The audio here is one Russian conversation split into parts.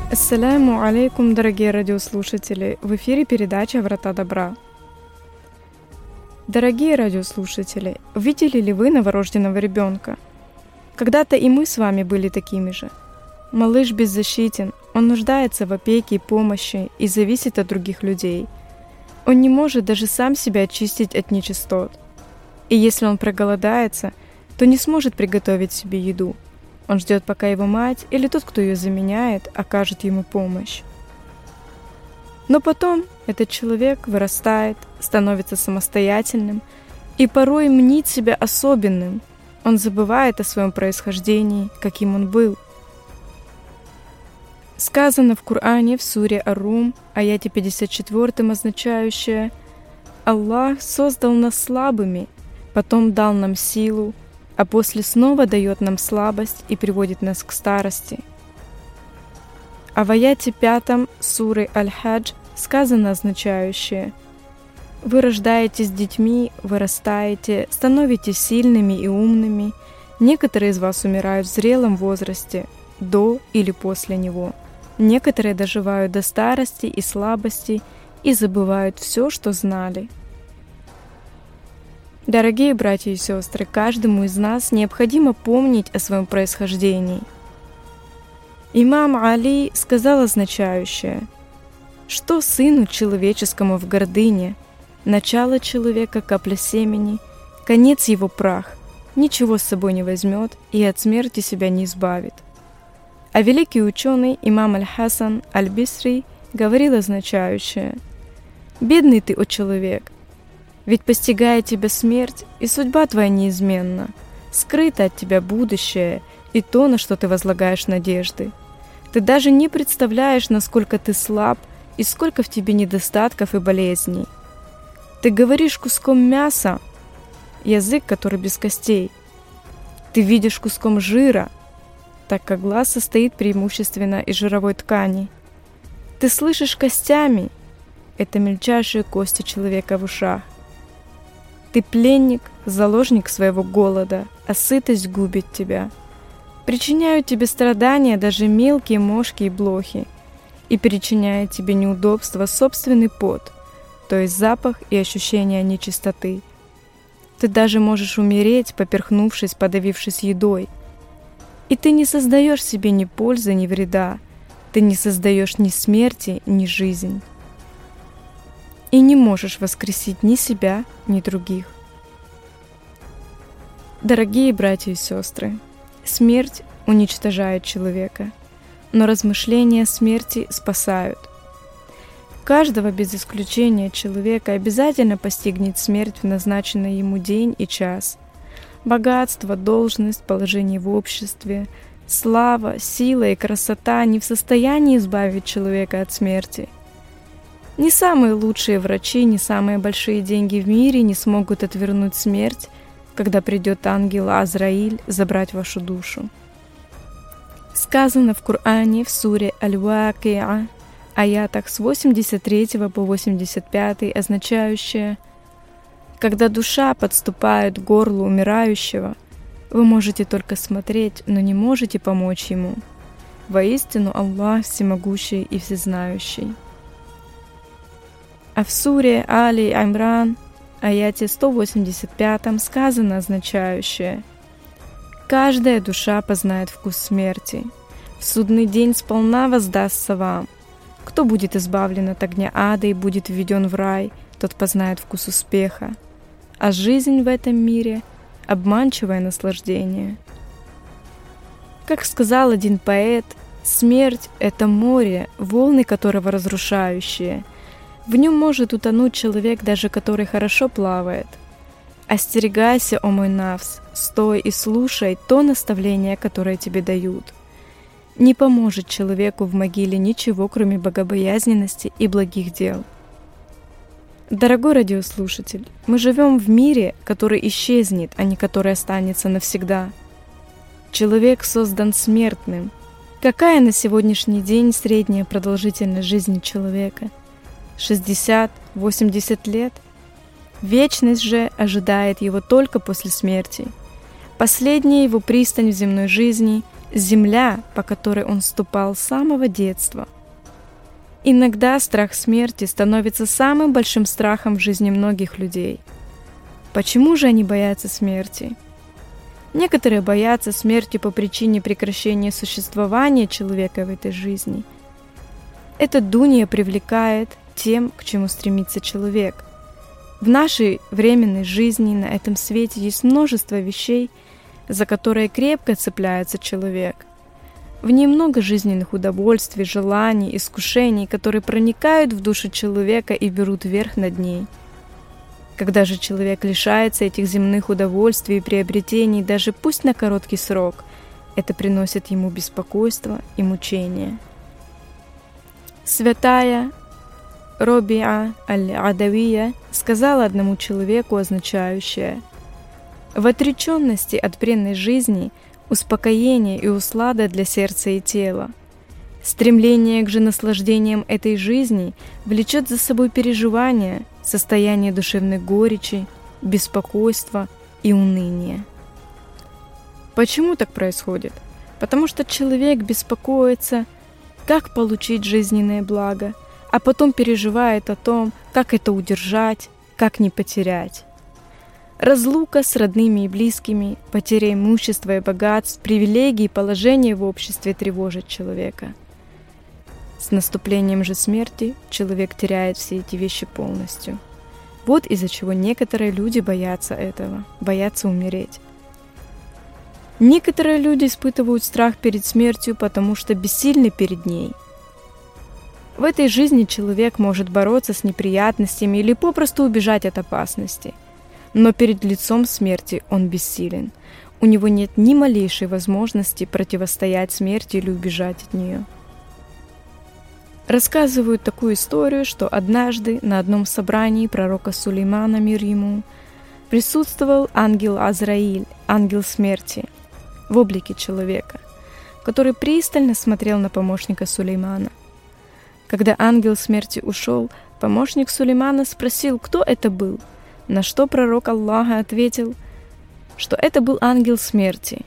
Ассаляму алейкум, дорогие радиослушатели! В эфире передача «Врата добра». Дорогие радиослушатели, видели ли вы новорожденного ребенка? Когда-то и мы с вами были такими же. Малыш беззащитен, он нуждается в опеке и помощи и зависит от других людей. Он не может даже сам себя очистить от нечистот. И если он проголодается, то не сможет приготовить себе еду. Он ждет, пока его мать или тот, кто ее заменяет, окажет ему помощь. Но потом этот человек вырастает, становится самостоятельным и порой мнит себя особенным. Он забывает о своем происхождении, каким он был. Сказано в Коране в суре Ар-Рум, аяте 54, означающее: «Аллах создал нас слабыми, потом дал нам силу, а после снова дает нам слабость и приводит нас к старости». А в аяте 5 суры Аль-Хадж сказано означающее: «Вы рождаетесь детьми, вырастаете, становитесь сильными и умными. Некоторые из вас умирают в зрелом возрасте, до или после него. Некоторые доживают до старости и слабости и забывают все, что знали». Дорогие братья и сестры, каждому из нас необходимо помнить о своем происхождении. Имам Али сказал означающее: «Что сыну человеческому в гордыне? Начало человека — капля семени, конец его — прах, ничего с собой не возьмет и от смерти себя не избавит». А великий ученый имам Аль-Хасан Аль-Бисри говорил означающее: «Бедный ты, о человек! Ведь постигает тебя смерть, и судьба твоя неизменна. Скрыто от тебя будущее и то, на что ты возлагаешь надежды. Ты даже не представляешь, насколько ты слаб и сколько в тебе недостатков и болезней. Ты говоришь куском мяса, язык, который без костей. Ты видишь куском жира, так как глаз состоит преимущественно из жировой ткани. Ты слышишь костями, это мельчайшие кости человека в ушах. Ты пленник, заложник своего голода, а сытость губит тебя. Причиняют тебе страдания даже мелкие мошки и блохи, и причиняет тебе неудобства собственный пот, то есть запах и ощущение нечистоты. Ты даже можешь умереть, поперхнувшись, подавившись едой. И ты не создаешь себе ни пользы, ни вреда, ты не создаешь ни смерти, ни жизнь. И не можешь воскресить ни себя, ни других. Дорогие братья и сестры, смерть уничтожает человека, но размышления о смерти спасают. Каждого без исключения человека обязательно постигнет смерть в назначенный ему день и час. Богатство, должность, положение в обществе, слава, сила и красота не в состоянии избавить человека от смерти. Ни самые лучшие врачи, ни самые большие деньги в мире не смогут отвернуть смерть, когда придет ангел Азраиль забрать вашу душу. Сказано в Коране в суре Аль-Вакиа, аятах с 83 по 85, означающее: «Когда душа подступает к горлу умирающего, вы можете только смотреть, но не можете помочь ему. Воистину Аллах всемогущий и всезнающий». А в суре Али Имран, аяте 185, сказано означающее: «Каждая душа познает вкус смерти. В судный день сполна воздастся вам. Кто будет избавлен от огня ада и будет введен в рай, тот познает вкус успеха. А жизнь в этом мире — обманчивое наслаждение». Как сказал один поэт, смерть — это море, волны которого разрушающие. В нем может утонуть человек, даже который хорошо плавает. Остерегайся, о мой навс, стой и слушай то наставление, которое тебе дают. Не поможет человеку в могиле ничего, кроме богобоязненности и благих дел. Дорогой радиослушатель, мы живем в мире, который исчезнет, а не который останется навсегда. Человек создан смертным. Какая на сегодняшний день средняя продолжительность жизни человека? 60-80 лет? Вечность же ожидает его только после смерти. Последняя его пристань в земной жизни земля, по которой он ступал с самого детства. Иногда страх смерти становится самым большим страхом в жизни многих людей. Почему же они боятся смерти? Некоторые боятся смерти по причине прекращения существования человека в этой жизни. Эта дуния привлекает тем, к чему стремится человек. В нашей временной жизни на этом свете есть множество вещей, за которые крепко цепляется человек. В ней много жизненных удовольствий, желаний, искушений, которые проникают в душу человека и берут верх над ней. Когда же человек лишается этих земных удовольствий и приобретений, даже пусть на короткий срок, это приносит ему беспокойство и мучения. Святая Робиа аль-Адавия сказала одному человеку означающее: «В отреченности от бренной жизни успокоение и услада для сердца и тела. Стремление к же наслаждениям этой жизни влечет за собой переживания, состояние душевной горечи, беспокойства и уныния». Почему так происходит? Потому что человек беспокоится, как получить жизненное благо, а потом переживает о том, как это удержать, как не потерять. Разлука с родными и близкими, потеря имущества и богатств, привилегий и положения в обществе тревожит человека. С наступлением же смерти человек теряет все эти вещи полностью. Вот из-за чего некоторые люди боятся этого, боятся умереть. Некоторые люди испытывают страх перед смертью, потому что бессильны перед ней. В этой жизни человек может бороться с неприятностями или попросту убежать от опасности. Но перед лицом смерти он бессилен. У него нет ни малейшей возможности противостоять смерти или убежать от нее. Рассказывают такую историю, что однажды на одном собрании пророка Сулеймана, мир ему, присутствовал ангел Азраиль, ангел смерти, в облике человека, который пристально смотрел на помощника Сулеймана. Когда ангел смерти ушел, помощник Сулеймана спросил, кто это был, на что пророк Аллаха ответил, что это был ангел смерти.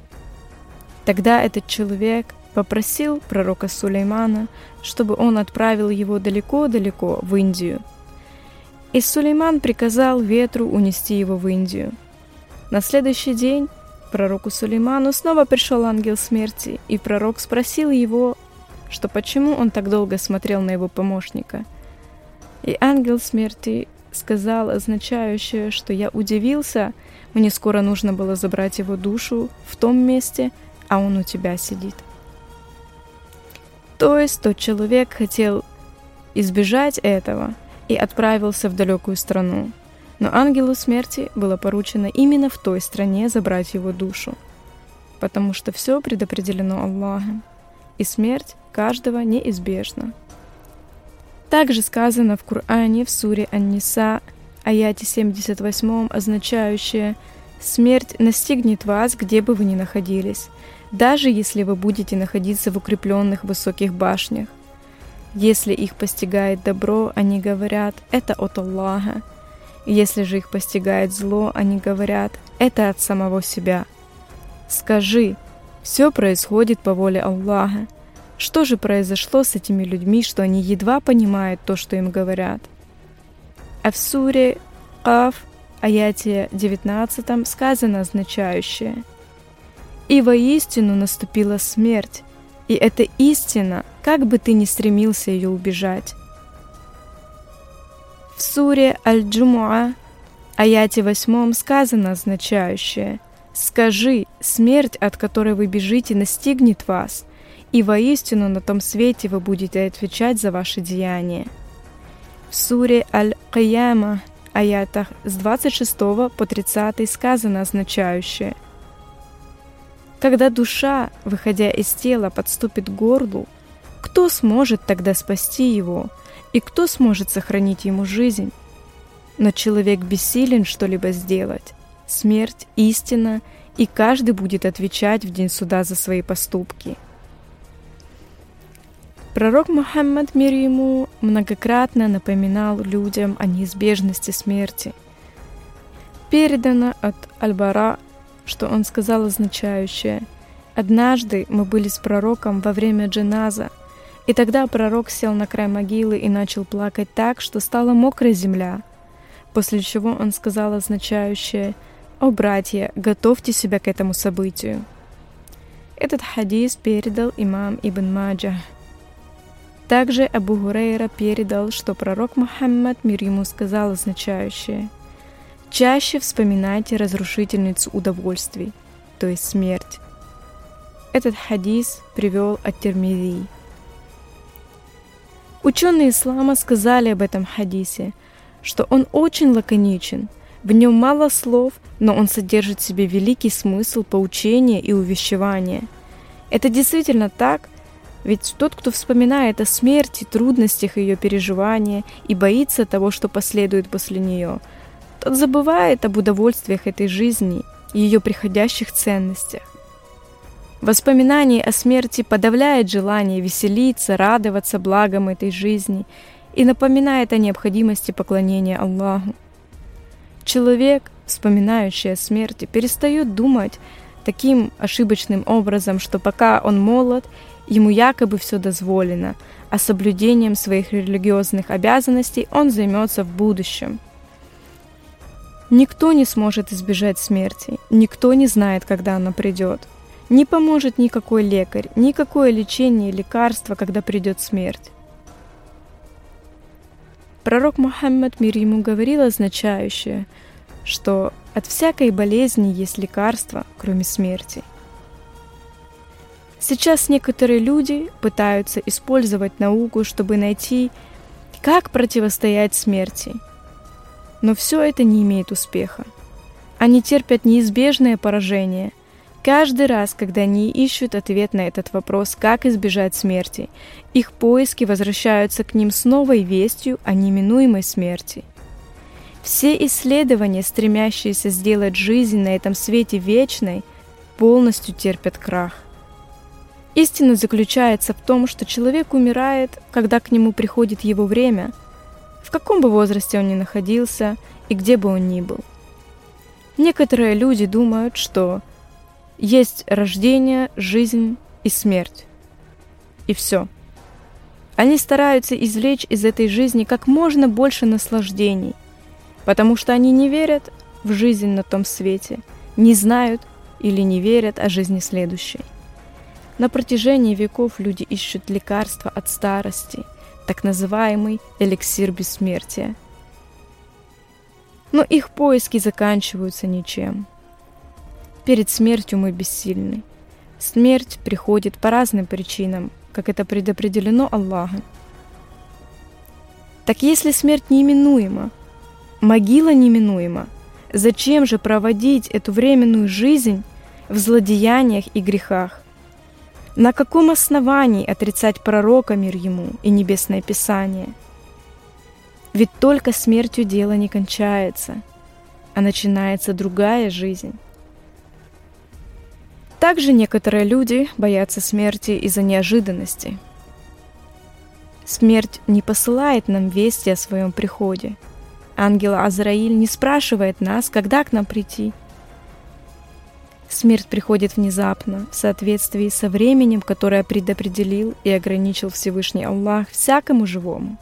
Тогда этот человек попросил пророка Сулеймана, чтобы он отправил его далеко-далеко в Индию. И Сулейман приказал ветру унести его в Индию. На следующий день пророку Сулейману снова пришел ангел смерти, и пророк спросил его, что почему он так долго смотрел на его помощника. И ангел смерти сказал означающее, что я удивился, мне скоро нужно было забрать его душу в том месте, а он у тебя сидит. То есть тот человек хотел избежать этого и отправился в далекую страну. Но ангелу смерти было поручено именно в той стране забрать его душу, потому что все предопределено Аллахом, и смерть каждого неизбежна. Также сказано в Коране в суре Ан-Ниса, аяте 78, означающее: «Смерть настигнет вас, где бы вы ни находились, даже если вы будете находиться в укрепленных высоких башнях. Если их постигает добро, они говорят: это от Аллаха. Если же их постигает зло, они говорят: это от самого себя. Скажи: все происходит по воле Аллаха. Что же произошло с этими людьми, что они едва понимают то, что им говорят?» А в суре Каф, аяте 19, сказано означающее: «И воистину наступила смерть, и это истина, как бы ты ни стремился ее убежать». В суре Аль-Джумуа, аяте 8, сказано означающее: «Скажи, смерть, от которой вы бежите, настигнет вас, и воистину на том свете вы будете отвечать за ваши деяния». В суре Аль-Кияма, аятах с 26 по 30 сказано означающее: «Когда душа, выходя из тела, подступит к горлу, кто сможет тогда спасти его, и кто сможет сохранить ему жизнь? Но человек бессилен что-либо сделать. Смерть — истина, и каждый будет отвечать в день суда за свои поступки». Пророк Мухаммад, мир ему, многократно напоминал людям о неизбежности смерти. Передано от Аль-Бара, что он сказал означающее: Однажды мы были с пророком во время джаназа, и тогда пророк сел на край могилы и начал плакать так, что стала мокрая земля, после чего он сказал означающее: «О, братья, готовьте себя к этому событию». Этот хадис передал имам Ибн Маджах. Также Абу Хурейра передал, что пророк Мухаммад, мир ему, сказал означающее: «Чаще вспоминайте разрушительницу удовольствий, то есть смерть». Этот хадис привел ат-Тирмизи. Ученые ислама сказали об этом хадисе, что он очень лаконичен, в нем мало слов, но он содержит в себе великий смысл поучения и увещевания. Это действительно так, ведь тот, кто вспоминает о смерти, трудностях ее переживания и боится того, что последует после нее, тот забывает об удовольствиях этой жизни и ее приходящих ценностях. Воспоминание о смерти подавляет желание веселиться, радоваться благам этой жизни и напоминает о необходимости поклонения Аллаху. Человек, вспоминающий о смерти, перестает думать таким ошибочным образом, что пока он молод, ему якобы все дозволено, а соблюдением своих религиозных обязанностей он займется в будущем. Никто не сможет избежать смерти, никто не знает, когда она придет. Не поможет никакой лекарь, никакое лечение и лекарство, когда придет смерть. Пророк Мухаммад, мир ему, говорил означающее, что от всякой болезни есть лекарство, кроме смерти. Сейчас некоторые люди пытаются использовать науку, чтобы найти, как противостоять смерти. Но все это не имеет успеха. Они терпят неизбежное поражение. Каждый раз, когда они ищут ответ на этот вопрос, как избежать смерти, их поиски возвращаются к ним с новой вестью о неминуемой смерти. Все исследования, стремящиеся сделать жизнь на этом свете вечной, полностью терпят крах. Истина заключается в том, что человек умирает, когда к нему приходит его время, в каком бы возрасте он ни находился и где бы он ни был. Некоторые люди думают, что есть рождение, жизнь и смерть. И все. Они стараются извлечь из этой жизни как можно больше наслаждений, потому что они не верят в жизнь на том свете, не знают или не верят о жизни следующей. На протяжении веков люди ищут лекарства от старости, так называемый эликсир бессмертия. Но их поиски заканчиваются ничем. Перед смертью мы бессильны. Смерть приходит по разным причинам, как это предопределено Аллахом. Так если смерть неминуема, могила неминуема, зачем же проводить эту временную жизнь в злодеяниях и грехах? На каком основании отрицать пророка, мир ему, и небесное писание? Ведь только смертью дело не кончается, а начинается другая жизнь. Также некоторые люди боятся смерти из-за неожиданности. Смерть не посылает нам вести о своем приходе. Ангел Азраиль не спрашивает нас, когда к нам прийти. Смерть приходит внезапно, в соответствии со временем, которое предопределил и ограничил Всевышний Аллах всякому живому.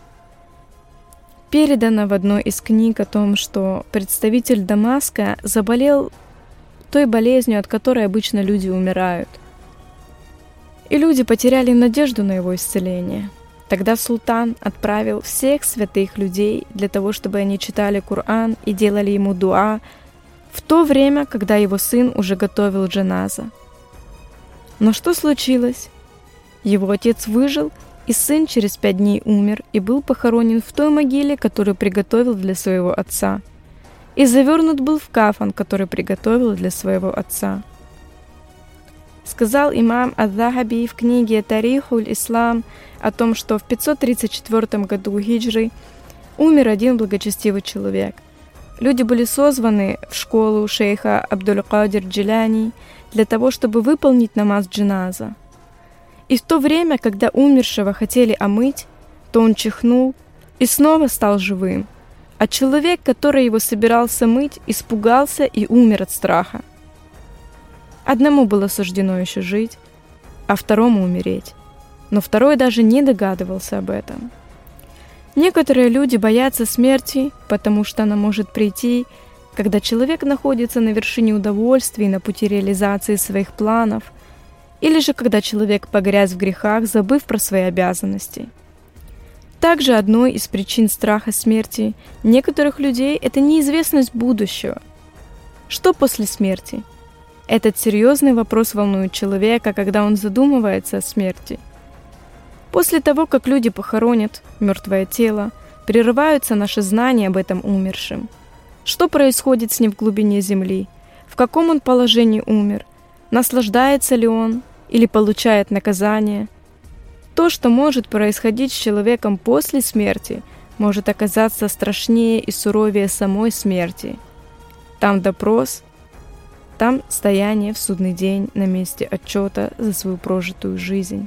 Передано в одной из книг о том, что представитель Дамаска заболел той болезнью, от которой обычно люди умирают. И люди потеряли надежду на его исцеление. Тогда султан отправил всех святых людей для того, чтобы они читали Коран и делали ему дуа, в то время, когда его сын уже готовил джаназа. Но что случилось? Его отец выжил, и сын через 5 дней умер и был похоронен в той могиле, которую приготовил для своего отца, и завернут был в кафан, который приготовил для своего отца. Сказал имам ад-Дахаби в книге «Тарихуль Ислам» о том, что в 534 году хиджры умер один благочестивый человек. Люди были созваны в школу шейха Абдуль-Кадир Джиляни для того, чтобы выполнить намаз джаназа. И в то время, когда умершего хотели омыть, то он чихнул и снова стал живым, а человек, который его собирался мыть, испугался и умер от страха. Одному было суждено еще жить, а второму умереть. Но второй даже не догадывался об этом. Некоторые люди боятся смерти, потому что она может прийти, когда человек находится на вершине удовольствий, на пути реализации своих планов, или же когда человек погряз в грехах, забыв про свои обязанности. Также одной из причин страха смерти некоторых людей – это неизвестность будущего. Что после смерти? Этот серьезный вопрос волнует человека, когда он задумывается о смерти. После того, как люди похоронят мертвое тело, прерываются наши знания об этом умершем. Что происходит с ним в глубине земли? В каком он положении умер? Наслаждается ли он или получает наказание? То, что может происходить с человеком после смерти, может оказаться страшнее и суровее самой смерти. Там допрос, там стояние в судный день на месте отчета за свою прожитую жизнь.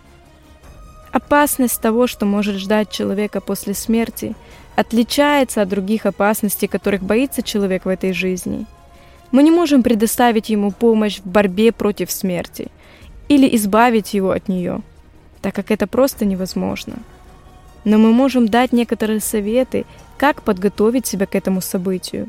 Опасность того, что может ждать человека после смерти, отличается от других опасностей, которых боится человек в этой жизни. Мы не можем предоставить ему помощь в борьбе против смерти или избавить его от нее, так как это просто невозможно. Но мы можем дать некоторые советы, как подготовить себя к этому событию.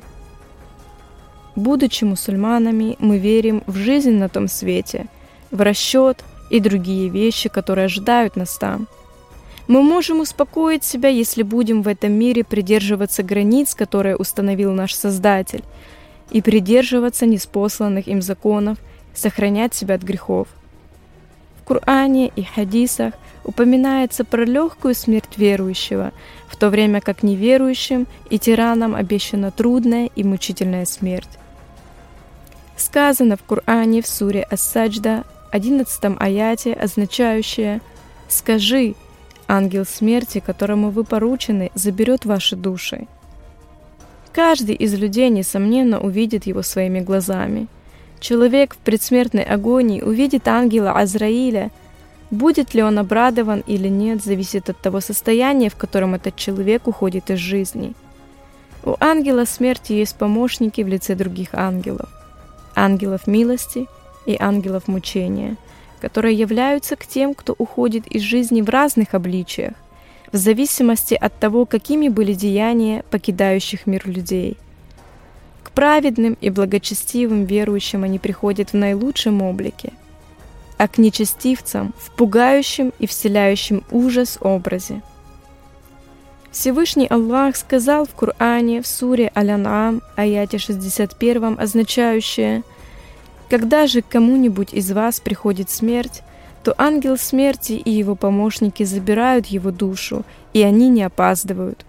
Будучи мусульманами, мы верим в жизнь на том свете, в расчет и другие вещи, которые ожидают нас там. Мы можем успокоить себя, если будем в этом мире придерживаться границ, которые установил наш Создатель, и придерживаться ниспосланных им законов, сохранять себя от грехов. В Коране и хадисах упоминается про легкую смерть верующего, в то время как неверующим и тиранам обещана трудная и мучительная смерть. Сказано в Коране в суре Ас-Саджда, 11 аяте, означающее «Скажи, ангел смерти, которому вы поручены, заберет ваши души». Каждый из людей, несомненно, увидит его своими глазами. Человек в предсмертной агонии увидит ангела Азраиля. Будет ли он обрадован или нет, зависит от того состояния, в котором этот человек уходит из жизни. У ангела смерти есть помощники в лице других ангелов. Ангелов милости и ангелов мучения, которые являются к тем, кто уходит из жизни в разных обличиях, в зависимости от того, какими были деяния покидающих мир людей. К праведным и благочестивым верующим они приходят в наилучшем облике, а к нечестивцам — в пугающем и вселяющем ужас образе. Всевышний Аллах сказал в Коране в суре Аль-Ан'ам, аяте 61, означающее: «Когда же к кому-нибудь из вас приходит смерть, то ангел смерти и его помощники забирают его душу, и они не опаздывают».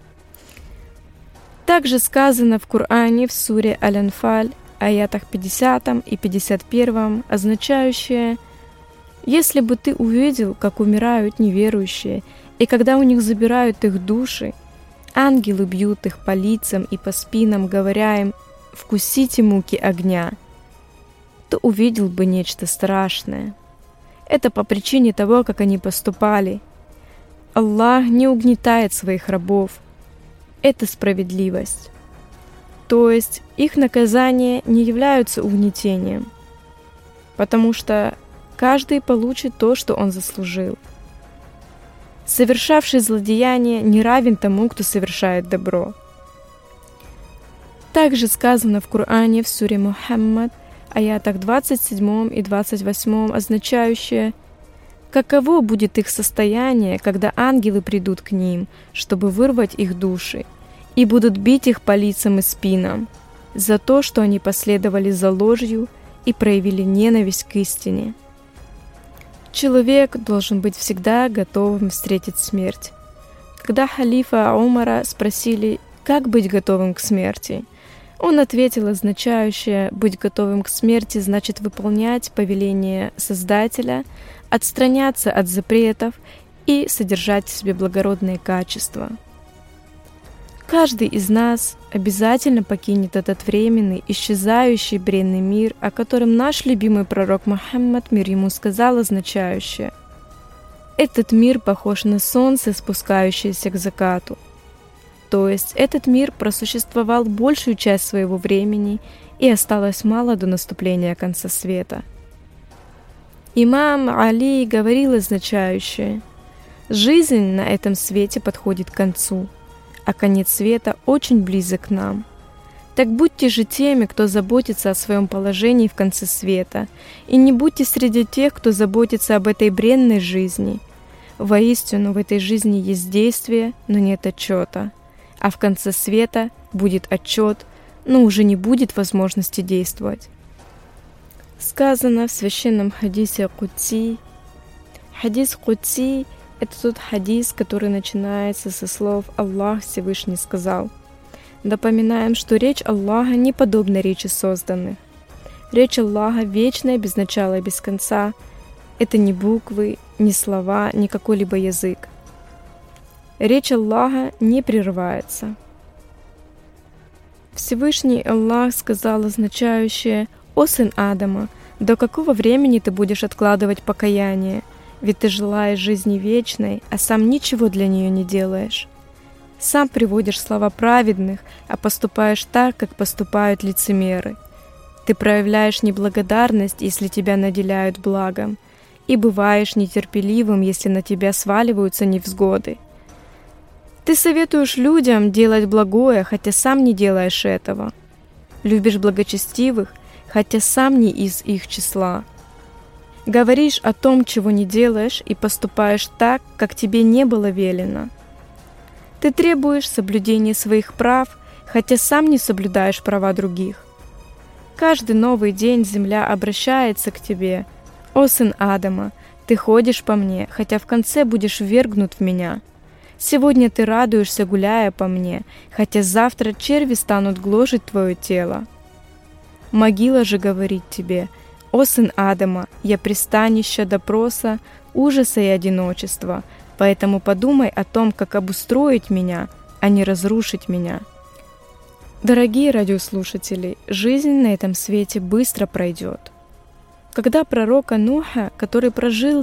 Также сказано в Коране в суре Аль-Анфаль, аятах 50 и 51, означающее: «Если бы ты увидел, как умирают неверующие, и когда у них забирают их души, ангелы бьют их по лицам и по спинам, говоря им: „Вкусите муки огня“, то увидел бы нечто страшное. Это по причине того, как они поступали. Аллах не угнетает своих рабов. Это справедливость. То есть их наказания не являются угнетением, потому что каждый получит то, что он заслужил. Совершавший злодеяние не равен тому, кто совершает добро. Также сказано в Коране в суре Мухаммад, аятах 27 и 28, означающее: «Каково будет их состояние, когда ангелы придут к ним, чтобы вырвать их души, и будут бить их по лицам и спинам за то, что они последовали за ложью и проявили ненависть к истине». Человек должен быть всегда готовым встретить смерть. Когда халифа Умара спросили, как быть готовым к смерти, он ответил означающее: «Быть готовым к смерти значит выполнять повеление Создателя, отстраняться от запретов и содержать в себе благородные качества». Каждый из нас обязательно покинет этот временный, исчезающий бренный мир, о котором наш любимый пророк Мухаммад, мир ему, сказал означающее: «Этот мир похож на солнце, спускающееся к закату». То есть этот мир просуществовал большую часть своего времени, и осталось мало до наступления конца света. Имам Али говорил означающее: «Жизнь на этом свете подходит к концу, а конец света очень близок к нам. Так будьте же теми, кто заботится о своем положении в конце света, и не будьте среди тех, кто заботится об этой бренной жизни. Воистину, в этой жизни есть действие, но нет отчета, а в конце света будет отчет, но уже не будет возможности действовать». Сказано в священном хадисе Кудси. Хадис Кудси — это тот хадис, который начинается со слов «Аллах Всевышний сказал». Напоминаем, что речь Аллаха не подобна речи созданных. Речь Аллаха вечная, без начала и без конца. Это не буквы, не слова, не какой-либо язык. Речь Аллаха не прерывается. Всевышний Аллах сказал означающее: «О сын Адама, до какого времени ты будешь откладывать покаяние? Ведь ты желаешь жизни вечной, а сам ничего для нее не делаешь. Сам приводишь слова праведных, а поступаешь так, как поступают лицемеры. Ты проявляешь неблагодарность, если тебя наделяют благом, и бываешь нетерпеливым, если на тебя сваливаются невзгоды. Ты советуешь людям делать благое, хотя сам не делаешь этого. Любишь благочестивых, хотя сам не из их числа. Говоришь о том, чего не делаешь, и поступаешь так, как тебе не было велено. Ты требуешь соблюдения своих прав, хотя сам не соблюдаешь права других. Каждый новый день земля обращается к тебе: «О сын Адама, ты ходишь по мне, хотя в конце будешь ввергнут в меня. Сегодня ты радуешься, гуляя по мне, хотя завтра черви станут гложить твое тело. Могила же говорит тебе: «О сын Адама, я пристанище допроса, ужаса и одиночества, поэтому подумай о том, как обустроить меня, а не разрушить меня». Дорогие радиослушатели, жизнь на этом свете быстро пройдет. Когда пророка Нуха, который прожил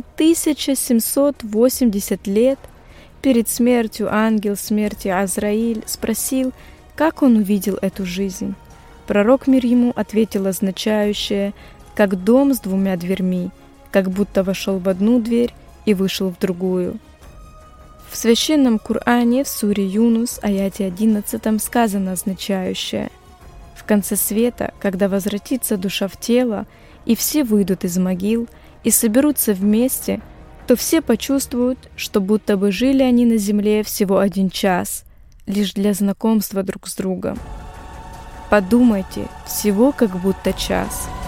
1780 лет, перед смертью ангел смерти Азраиль спросил, как он увидел эту жизнь, пророк мир ему ответил означающее: «Как дом с двумя дверьми, как будто вошел в одну дверь и вышел в другую». В священном Коране в суре Юнус, аяте 11 сказано означающее: «В конце света, когда возвратится душа в тело, и все выйдут из могил и соберутся вместе, то все почувствуют, что будто бы жили они на земле всего 1 час, лишь для знакомства друг с другом». Подумайте, всего как будто час.